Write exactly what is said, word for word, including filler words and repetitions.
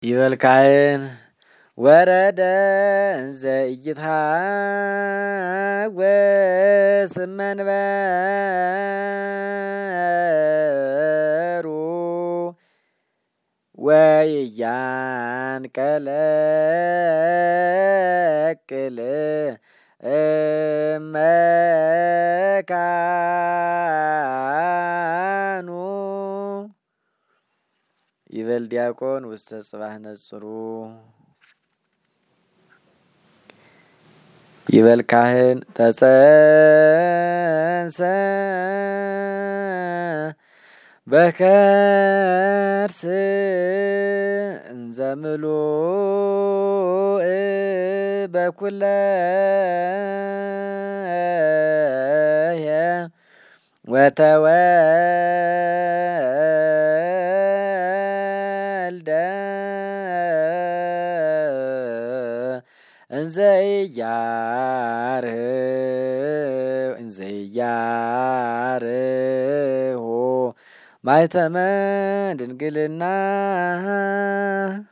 ይበልካህን ወረደ እንዘ ኢይትሐወስ መንበሩ ወኢያንቀለቅል እመካኑ ይበል ዲያቆን ውስተ ጽባህ ነጽሩ ይበል ካህን ተጸንሰ በከርስ እንዘ ምሉእ በኩለየ ወተወልደ እንዘ ኢያርኅ እንዘ ኢያርኅ ማኅተመ ድንግልና